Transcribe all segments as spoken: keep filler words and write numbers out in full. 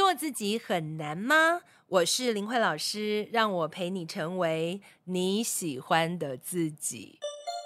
做自己很难吗？我是林慧老师，让我陪你成为你喜欢的自己。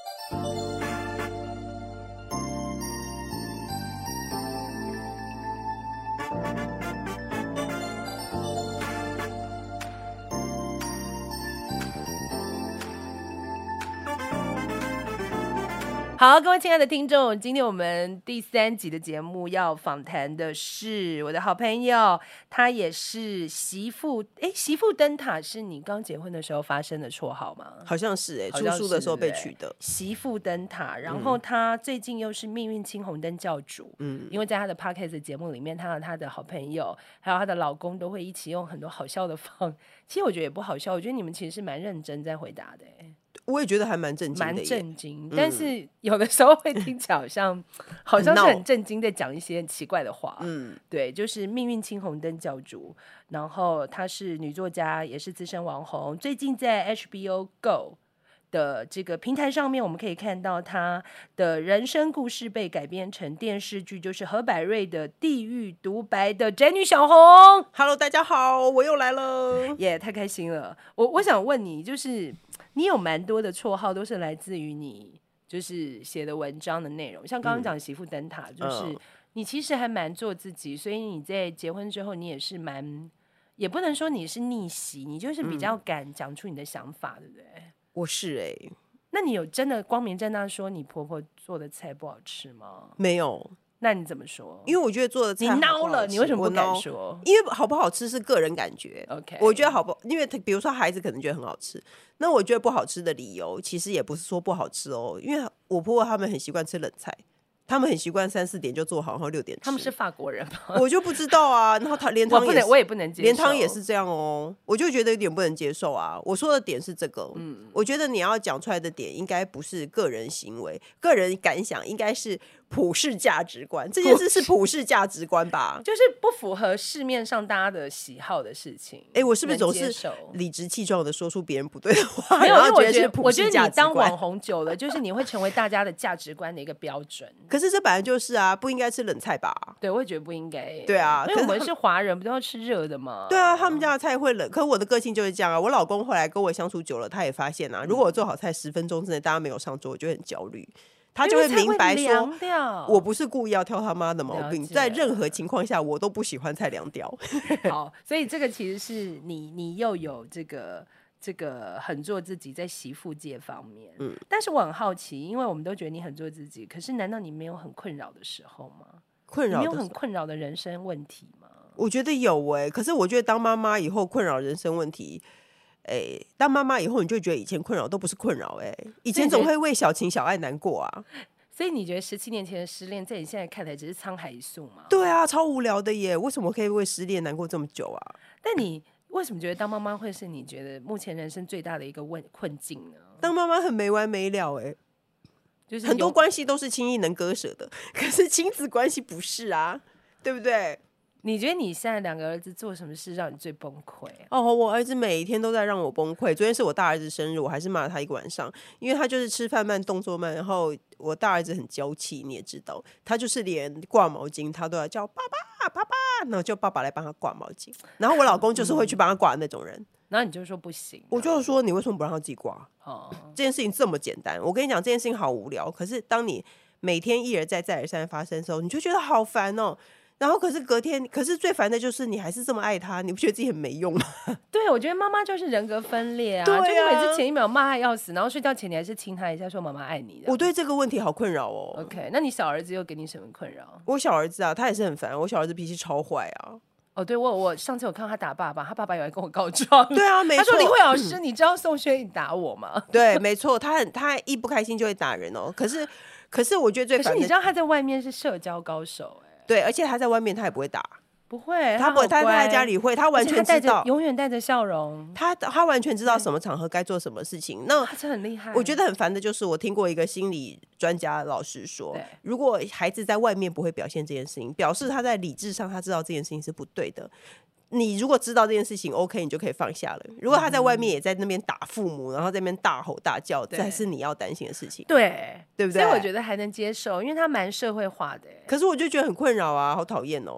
好，各位亲爱的听众，今天我们第三集的节目要访谈的是我的好朋友，他也是媳妇。哎，媳妇灯塔是你刚结婚的时候发生的绰号吗？ 好像是哎、欸，出书的时候被取的。 媳妇灯塔，然后他最近又是命运青红灯教主，嗯，因为在他的 podcast 节目里面，他和他的好朋友还有他的老公都会一起用很多好笑的方，其实我觉得也不好笑，我觉得你们其实是蛮认真在回答的、欸。 我也觉得还蛮震惊的， 蛮震惊，但是有的时候会听起来好像、嗯、好像是很震惊，在讲一些很奇怪的话。嗯，对，就是命运青红灯教主，然后她是女作家，也是资深网红，最近在 H B O Go 的这个平台上面，我们可以看到她的人生故事被改编成电视剧，就是何百瑞的《地狱独白》的宅女小红。 Hello， 大家好，我又来了， 耶、yeah, 太开心了。我我想问你，就是你有蛮多的绰号都是来自于你就是写的文章的内容，像刚刚讲媳妇灯塔、嗯、就是你其实还蛮做自己，所以你在结婚之后你也是蛮，也不能说你是逆袭，你就是比较敢讲出你的想法、嗯、对不对？ 我是哎、欸， 那你有真的光明正大说你婆婆做的菜不好吃吗？ 没有。 那你怎么说？ 因为我觉得做的菜你孬了，你为什么不敢说？ 因为好不好吃是个人感觉。 OK， 我觉得好不，因为比如说孩子可能觉得很好吃，那我觉得不好吃的理由其实也不是说不好吃哦，因为我婆婆他们很习惯吃冷菜。他们很习惯三四点就做好，然后六点吃。 他们是法国人吗？ 我就不知道啊。然后他连汤也是， 我, 我也不能接受， 连汤也是这样哦。我就觉得有点不能接受啊。我说的点是这个，嗯，我觉得你要讲出来的点应该不是个人行为、个人感想，应该是普世价值观。这件事是普世价值观吧？ 就是不符合市面上大家的喜好的事情。 哎、欸，我是不是总是理直气壮的说出别人不对的话？ 没有， 然后觉得是普世价值观。我觉得你当网红红久了，就是你会成为大家的价值观的一个标准。 可是这本来就是啊。啊，不应该吃冷菜吧？ 对，我也觉得不应该。 对啊， 因为我们是华人，不都要吃热的吗？ 对啊，他们家的菜会冷。可是我的个性就是这样啊。我老公后来跟我相处久了，他也发现啊，如果我做好菜十分钟之内大家没有上桌，我就很焦虑。他就会明白说，我不是故意要挑他妈的毛病，在任何情况下我都不喜欢菜凉掉。 好，所以这个其实是你，你又有这个。这个很做自己在媳妇界方面、嗯、但是我很好奇，因为我们都觉得你很做自己，可是难道你没有很困扰的时候吗？ 困扰的时候， 你没有很困扰的人生问题吗？ 我觉得有哎、欸，可是我觉得当妈妈以后困扰人生问题，哎、欸，当妈妈以后你就觉得以前困扰都不是困扰哎、欸，以前总会为小情小爱难过啊。 所以你觉得十七年前的失恋，在你现在看来只是沧海一粟吗？ 对啊，超无聊的耶！为什么可以为失恋难过这么久啊？ 但你为什么觉得当妈妈会是你觉得目前人生最大的一个问困境呢？ 当妈妈很没完没了哎、欸， 就是很多关系都是轻易能割舍的，可是亲子关系不是啊，对不对？ 你觉得你现在两个儿子做什么事让你最崩溃、啊？ 哦，我儿子每一天都在让我崩溃。昨天是我大儿子生日，我还是骂他一个晚上，因为他就是吃饭慢、动作慢。然后我大儿子很娇气，你也知道，他就是连挂毛巾他都要叫爸爸、爸爸，然后叫爸爸来帮他挂毛巾。然后我老公就是会去帮他挂的那种人。嗯， 然后你就说不行、啊， 我就说你为什么不让他自己挂？哦，这件事情这么简单，我跟你讲，这件事情好无聊。可是当你每天一而再、再而三发生的时候，你就觉得好烦哦。然后可是隔天，可是最烦的就是你还是这么爱他，你不觉得自己很没用吗？ 对，我觉得妈妈就是人格分裂啊， 对啊， 就你每次前一秒骂他要死，然后睡觉前你还是亲他一下说妈妈爱你。 我对这个问题好困扰哦。 OK， 那你小儿子又给你什么困扰？ 我小儿子啊，他也是很烦。我小儿子脾气超坏啊。 哦，对，我我上次有看到他打爸爸，他爸爸有来跟我告状。 对啊，没错。 他说林慧老师，你知道宋轩宇打我吗？ 对，没错，他很他一不开心就会打人哦。可是可是我觉得最烦的， 可是你知道他在外面是社交高手哎、欸。 对，而且他在外面他也不会打。 不会， 他不会，他在家里会，他完全知道， 永远带着笑容。 他他完全知道什么场合该做什么事情。那他真的很厉害。 我觉得很烦的就是，我听过一个心理专家老师说，如果孩子在外面不会表现这件事情，表示他在理智上他知道这件事情是不对的。你如果知道这件事情 OK， 你就可以放下了。如果他在外面也在那边打父母，然后在那边大吼大叫，这才是你要担心的事情。 对， 对不对？ 所以我觉得还能接受，因为他蛮社会化的。 可是我就觉得很困扰啊，好讨厌哦。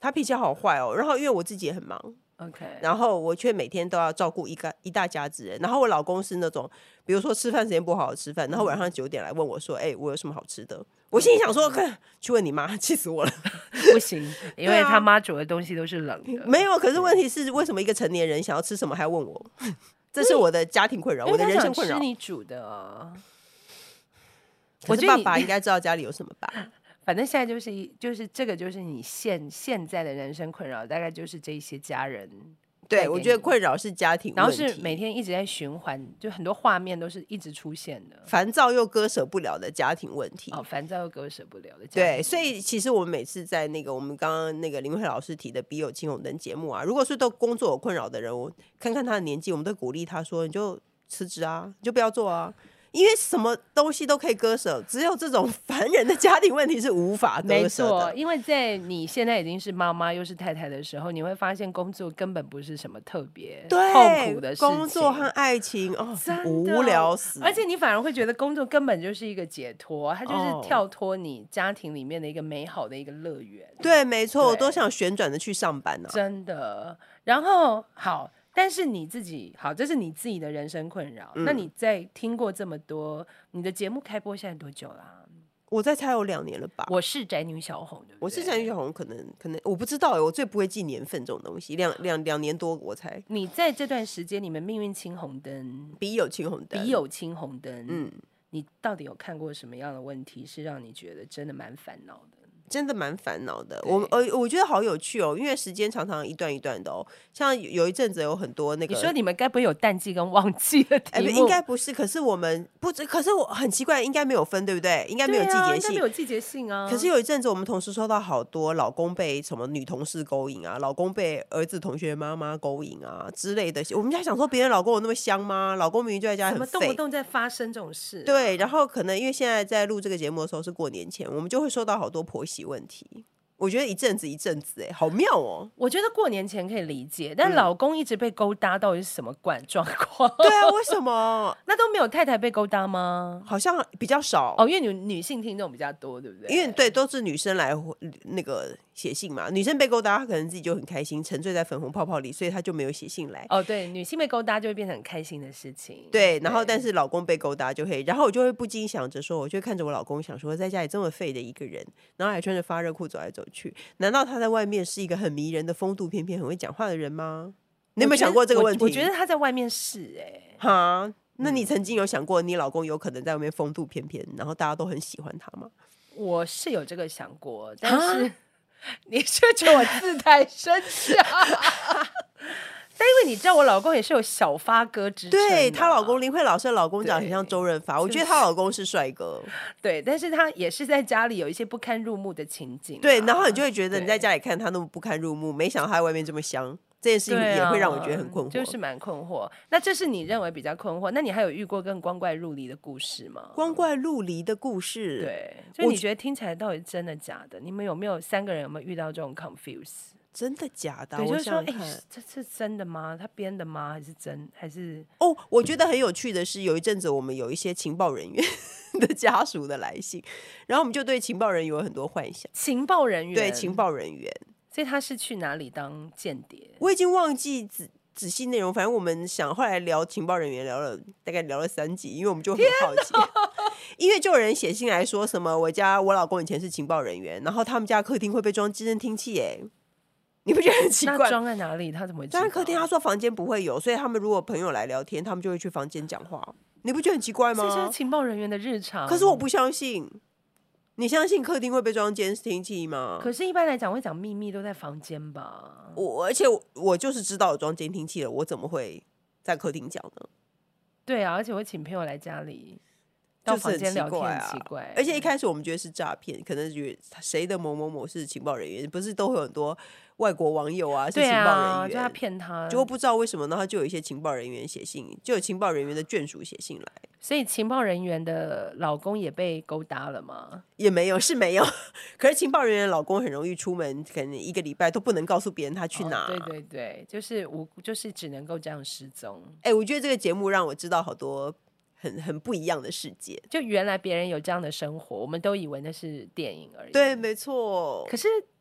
他脾气好坏哦。然后因为我自己也很忙 ，OK， 然后我却每天都要照顾一个一大家子人。然后我老公是那种，比如说吃饭时间不好好吃饭，然后晚上九点来问我说：“哎、欸，我有什么好吃的？”我心里想说：“去问你妈，气死我了。” 不行，因为他妈煮的东西都是冷的。 没有，可是问题是，为什么一个成年人想要吃什么还要问我？这是我的家庭困扰，我的人生困扰。 是你煮的啊。 我觉得爸爸应该知道家里有什么吧。 反正现在就是就是这个就是你现现在的人生困扰，大概就是这些家人。 对，我觉得困扰是家庭问题， 然后是每天一直在循环，就很多画面都是一直出现的， 烦躁又割舍不了的家庭问题。 哦，烦躁又割舍不了的家庭。 对，所以其实我们每次在那个我们刚刚那个林慧老师提的笔友青红灯节目啊，如果是都工作有困扰的人，我看看他的年纪，我们都鼓励他说：“你就辞职啊，你就不要做啊。”因为什么东西都可以割舍，只有这种烦人的家庭问题是无法割舍的。 没错，因为在你现在已经是妈妈又是太太的时候，你会发现工作根本不是什么特别痛苦的事情， 工作和爱情哦，无聊死。 而且你反而会觉得工作根本就是一个解脱，它就是跳脱你家庭里面的一个美好的一个乐园。 对，没错，我都想旋转的去上班啊， 真的。然后好。但是你自己好，这是你自己的人生困扰、嗯。那你在听过这么多，你的节目开播现在多久啦？ 我在猜有两年了吧。 我是宅女小红，对不对？ 我是宅女小红，可能可能我不知道哎，我最不会记年份这种东西。两两两年多，我猜。 你在这段时间，你们命运青红灯， 笔友青红灯， 笔友青红灯， 嗯， 你到底有看过什么样的问题，是让你觉得真的蛮烦恼的？ 真的蛮烦恼的，我呃我觉得好有趣哦，因为时间常常一段一段的哦。像有一阵子有很多那个， 你说你们该不会有淡季跟旺季的题目？ 欸、应该不是，可是我们不，可是我很奇怪，应该没有分，对不对？应该没有季节性， 啊、应该没有季节性啊。 可是有一阵子，我们同时收到好多老公被什么女同事勾引啊，老公被儿子同学妈妈勾引啊之类的。我们家想说，别人老公有那么香吗？老公明明就在家很废， 怎么动不动在发生这种事、啊？ 对，然后可能因为现在在录这个节目的时候是过年前，我们就会收到好多婆媳问题。我觉得一阵子一阵子，哎，好妙哦！ 我觉得过年前可以理解，但老公一直被勾搭，到底是什么惯状况？ 对啊，为什么？ 那都没有太太被勾搭吗？ 好像比较少哦，因为女女性听众比较多，对不对？ 因为对，都是女生来那个写信嘛，女生被勾搭，她可能自己就很开心，沉醉在粉红泡泡里，所以她就没有写信来。 哦，对，女性被勾搭就会变成很开心的事情。 对，然后但是老公被勾搭就会，然后我就会不禁想着说，我就看着我老公想说，在家里这么废的一个人，然后还穿着发热裤走来走去，难道他在外面是一个很迷人的风度翩翩、很会讲话的人吗？你有没有想过这个问题？ 我, 我觉得他在外面是哎、欸， 哈，那你曾经有想过你老公有可能在外面风度翩翩，然后大家都很喜欢他吗？ 我是有这个想过，但是你是不是觉得我自抬身价？但因为你知道我老公也是有小发哥之称、啊， 对，她老公林慧老师的老公长得很像周润发，我觉得她老公是帅哥， 对，但是他也是在家里有一些不堪入目的情景、啊， 对，然后你就会觉得你在家里看他那么不堪入目，没想到他在外面这么香，这件事情也会让我觉得很困惑， 啊、就是蛮困惑。那这是你认为比较困惑，那你还有遇过更光怪陆离的故事吗？ 光怪陆离的故事， 对，就你觉得听起来到底真的假的？你们有没有三个人有没有遇到这种 confuse？ 真的假的？ 对，就是说， 哎、 欸，这是真的吗？他编的吗？还是真？还是哦？我觉得很有趣的是，有一阵子我们有一些情报人员的家属的来信，然后我们就对情报人员有很多幻想。 情报人员， 对，情报人员， 所以他是去哪里当间谍？ 我已经忘记仔仔细内容，反正我们想后来聊情报人员，聊了大概聊了三集，因为我们就很好奇。因为就有人写信来说什么，我家我老公以前是情报人员，然后他们家客厅会被装监听器，哎。你不觉得很奇怪？ 那装在哪里？他怎么会知道？ 当然客厅，他说房间不会有，所以他们如果朋友来聊天，他们就会去房间讲话。你不觉得很奇怪吗？ 这是情报人员的日常。 可是我不相信，你相信客厅会被装监听器吗？ 可是一般来讲，会讲秘密都在房间吧？ 我而且 我, 我就是知道有装监听器了，我怎么会在客厅讲呢？ 对啊，而且我请朋友来家里。到房间聊天很奇怪、啊， 而且一开始我们觉得是诈骗，可能觉得谁的某某某是情报人员，不是都会有很多外国网友啊是情报人员， 对啊，就他骗他， 结果不知道为什么，然后就有一些情报人员写信，就有情报人员的眷属写信来， 所以情报人员的老公也被勾搭了吗？ 也没有，是没有，可是情报人员的老公很容易出门，可能一个礼拜都不能告诉别人他去哪、 哦。对对对，就是无，就是只能够这样失踪。 哎、欸，我觉得这个节目让我知道好多。很很不一样的世界， 就原来别人有这样的生活，我们都以为那是电影而已。 对，没错。 可是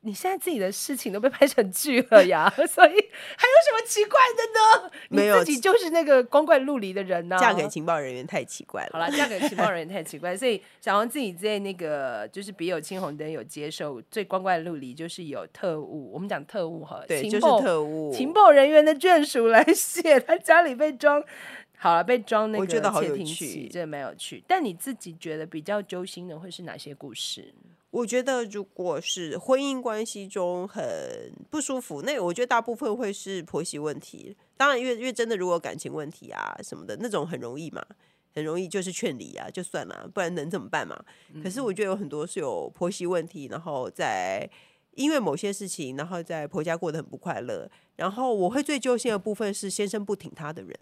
你现在自己的事情都被拍成剧了呀，所以还有什么奇怪的呢？ 没有， 你自己就是那个光怪陆离的人呢、啊。 嫁给情报人员太奇怪了。 好了，嫁给情报人员太奇怪，所以小红自己在那个就是笔友青红灯有接受最光怪陆离，就是有特务，我们讲特务哈， 对， 情报、就是、特务情报人员的眷属来写，他家里被装。好了，被装那个窃听器，这蛮有趣。但你自己觉得比较揪心的会是哪些故事？ 我觉得如果是婚姻关系中很不舒服，那我觉得大部分会是婆媳问题。当然因为因为真的如果感情问题啊什么的那种很容易嘛，很容易就是劝离啊，就算了，不然能怎么办嘛、嗯、可是我觉得有很多是有婆媳问题，然后在因为某些事情，然后在婆家过得很不快乐，然后我会最揪心的部分是先生不挺他的人。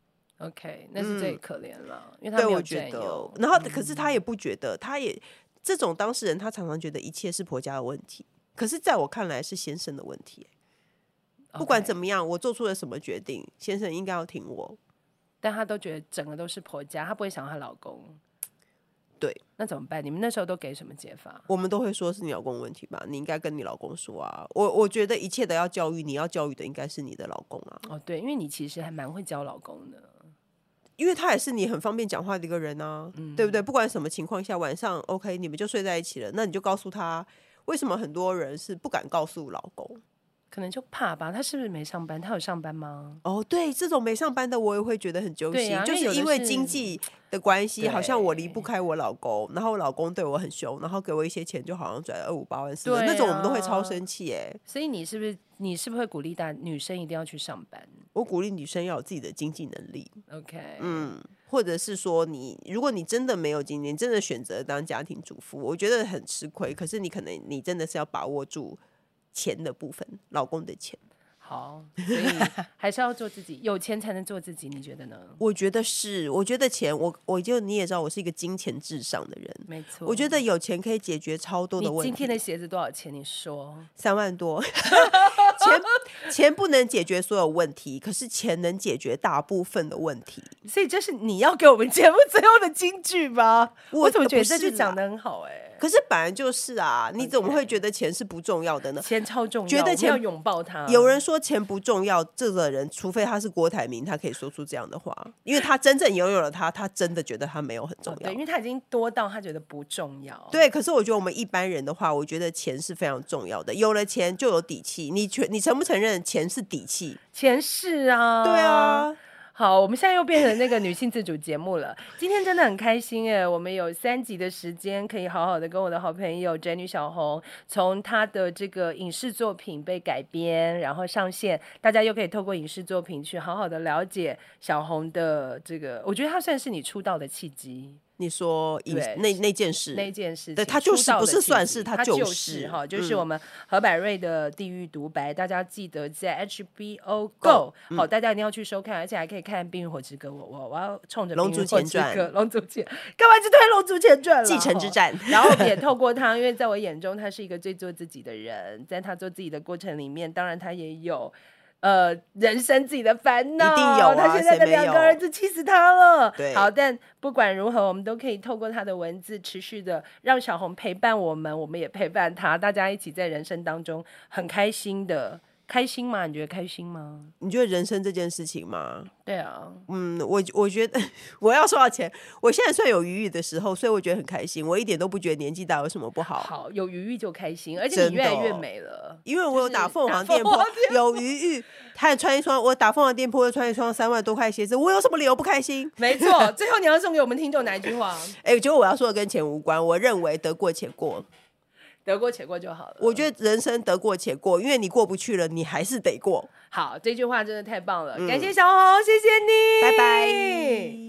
OK， 那是最可怜了、嗯、因为他没有占有。对，我觉得然后可是他也不觉得，他也这种当事人他常常觉得一切是婆家的问题，可是在我看来是先生的问题。不管怎么样，我做出了什么决定，先生应该要听我。 但他都觉得整个都是婆家，他不会想她老公。 对， 那怎么办？你们那时候都给什么解法？ 我们都会说是你老公的问题吧，你应该跟你老公说啊。我我觉得一切都要教育，你要教育的应该是你的老公啊。 哦，对，因为你其实还蛮会教老公的。 因为他也是你很方便讲话的一个人啊、嗯、对不对？不管什么情况下晚上 OK 你们就睡在一起了，那你就告诉他。为什么很多人是不敢告诉老公？ 可能就怕吧。他是不是没上班？他有上班吗？ 哦，对，这种没上班的我也会觉得很揪心、啊、就是因为经济的关系，好像我离不开我老公，然后我老公对我很凶，然后给我一些钱就好像拽二五八万四、啊、那种我们都会超生气耶。 所以你是不是你是不是会鼓励大女生一定要去上班？ 我鼓励女生要有自己的经济能力。 OK， 嗯，或者是说你如果你真的没有经济，你真的选择当家庭主妇，我觉得很吃亏，可是你可能你真的是要把握住钱的部分，老公的钱。 好，所以还是要做自己，有钱才能做自己，你觉得呢？ 我觉得是，我觉得钱，我我就你也知道，我是一个金钱至上的人， 没错。 我觉得有钱可以解决超多的问题。 你今天的鞋子多少钱？你说三万多。钱钱不能解决所有问题，可是钱能解决大部分的问题。 所以这是你要给我们节目最后的金句吗？我, 我怎么觉得这句讲得很好哎、欸？ 可是本来就是啊，你怎么会觉得钱是不重要的呢？ 钱超重要， 觉得钱要拥抱它。 有人说钱不重要，这个人除非他是郭台铭，他可以说出这样的话，因为他真正拥有了他，他真的觉得他没有很重要。哦、 对，因为他已经多到他觉得不重要。 对，可是我觉得我们一般人的话，我觉得钱是非常重要的。有了钱就有底气，你你承不承认钱是底气？ 钱是啊， 对啊。 好，我们现在又变成那个女性自主节目了。今天真的很开心耶，我们有三集的时间可以好好的跟我的好朋友宅女小红，从她的这个影视作品被改编然后上线，大家又可以透过影视作品去好好的了解小红的这个，我觉得她算是你出道的契机。 你说那那件事， 那件事情， 对，他就是不是算是他就是哈、就是，就是我们何百瑞的《地狱独白》，嗯，大家记得在 H B O Go， 嗯，好，大家一定要去收看，而且还可以看《冰与火之歌》。我我我要冲着《冰与火之歌》《龙族前》，干嘛去推《龙族前传》了？ 继承之战。 然后也透过他，因为在我眼中，他是一个最做自己的人，在他做自己的过程里面，当然他也有。呃，人生自己的烦恼， 一定有啊！ 他现在的两个儿子气死他了。 对， 好，但不管如何，我们都可以透过他的文字，持续的让小红陪伴我们，我们也陪伴他，大家一起在人生当中很开心的。开心吗？你觉得开心吗？ 你觉得人生这件事情吗？ 对啊， 嗯，我我觉得我要说到钱，我现在算有余裕的时候，所以我觉得很开心。我一点都不觉得年纪大有什么不好。 好，有余裕就开心，而且你越来越美了。 因为我有打凤凰店铺，有余裕，还穿一双我打凤凰店铺又穿一双三万多块鞋子，我有什么理由不开心？ 没错，最后你要送给我们听众哪一句话？ 哎、欸，结果我要说的跟钱无关，我认为得过且过。 得过且过就好了。 我觉得人生得过且过，因为你过不去了，你还是得过。 好，这句话真的太棒了，嗯、感谢小红，谢谢你， 拜拜。